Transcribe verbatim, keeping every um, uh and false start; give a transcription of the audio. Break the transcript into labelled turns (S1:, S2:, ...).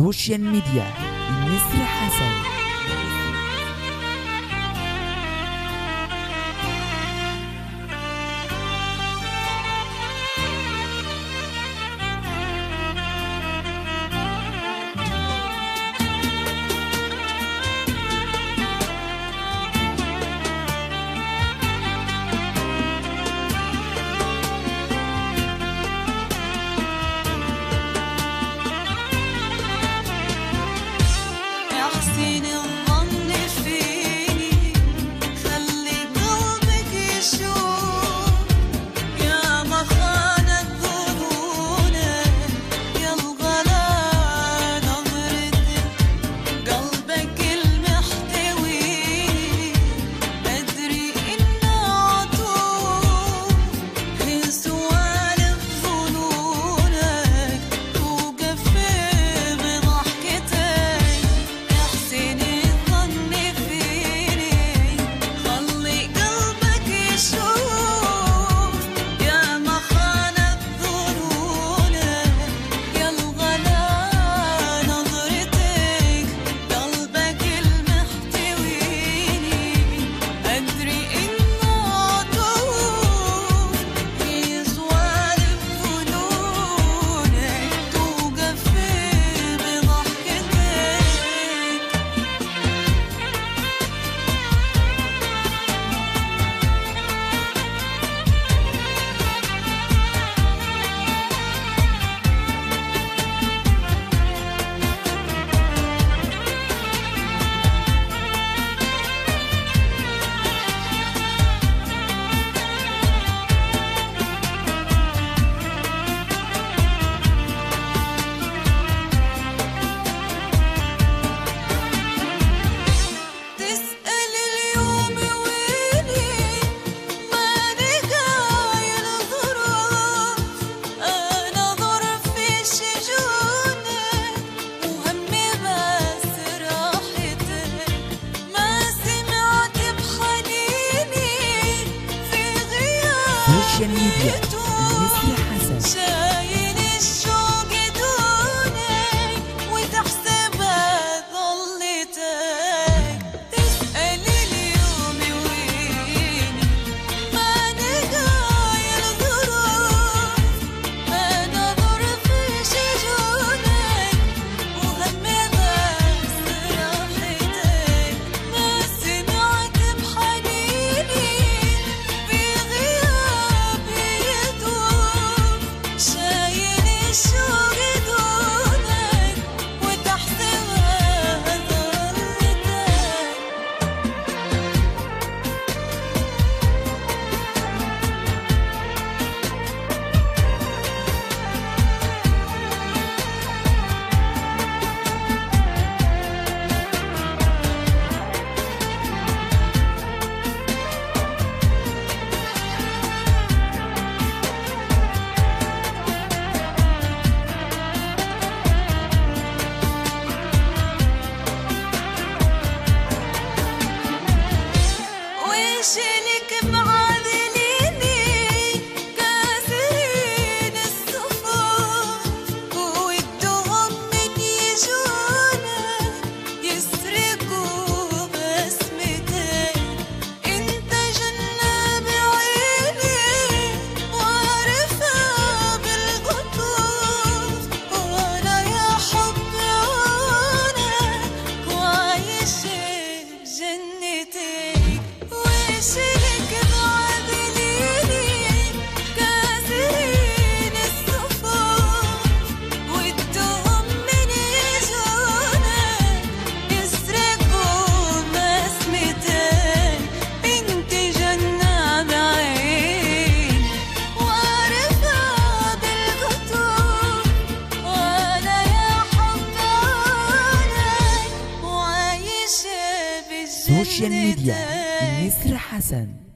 S1: سوشيال ميديا النسر حسن. سوشيال ميديا النسر حسن.
S2: شايل الشوق دونك وتحسبها ظلتك، تسأل اليوم ويني ما نقايل ظروف، ما نظر في شجونك وهمي بس راحتك، ما سمعت بحنيني شلك معادليني كاسرين الصفوف، ودهم من يجونا يسرقوا بسمتك، انت جنة بعيني وعارفها بالقطوف، وانا يا حب عونك وعايشة بجنتك. شلك بعادليني كاسرين الصفوف، ودهم من يجونا يسرقوا بسمتك، انت جنة بعين وعارفها بالقطوف، وانا يا حب عونك وعايشة بجنتك.
S1: سوشيال ميديا النسر حسن.